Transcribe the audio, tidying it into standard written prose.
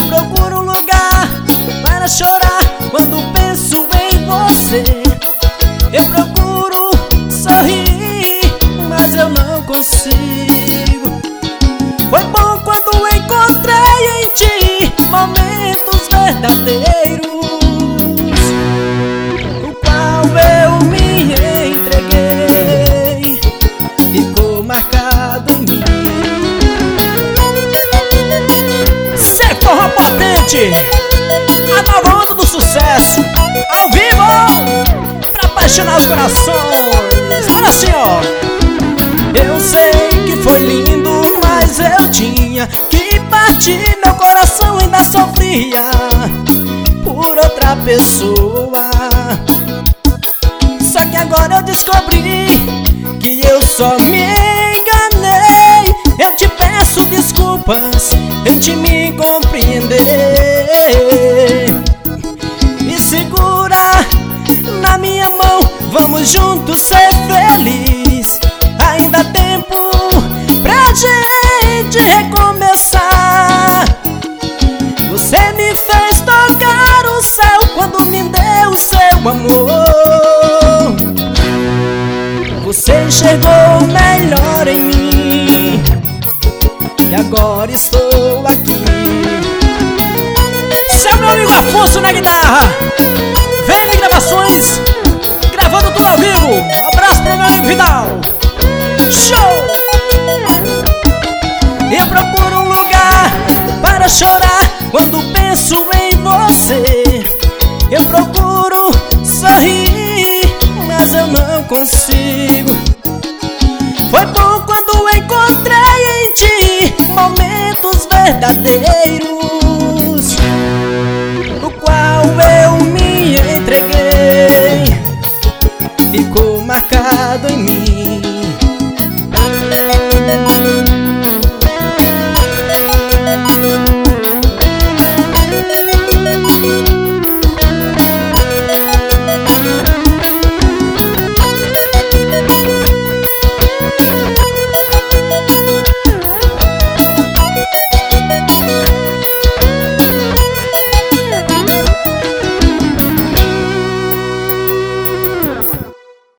procuro um lugar para chorar quando penso em você. Eu procuro sorrir, mas eu não consigo. Foi bom quando encontrei em ti momentos verdadeiros, no qual eu me entreguei, ficou marcado em mim. Cê forró potente, a nova onda do sucesso, ao vivo, pra apaixonar os corações. Olha assim, ó. Eu sei que foi lindo, mas eu tinha que partir. Meu coração ainda sofria por outra pessoa. Só que agora eu descobri que eu só me enganei. Eu te peço desculpas, tente me compreender. Me segura na minha mão, vamos juntos ser felizes. Ainda há tempo pra gente recomeçar. Você me fez tocar o céu quando me deu o seu amor. Você enxergou o melhor em mim e agora estou aqui. Seu meu amigo Afonso na guitarra, Vem Gravações, gravando tudo ao vivo. Abraço pro meu amigo Vidal. Show! Eu procuro um lugar para chorar quando penso em você. Eu procuro sorrir, mas eu não consigo. Foi bom quando encontrei em ti momentos verdadeiros,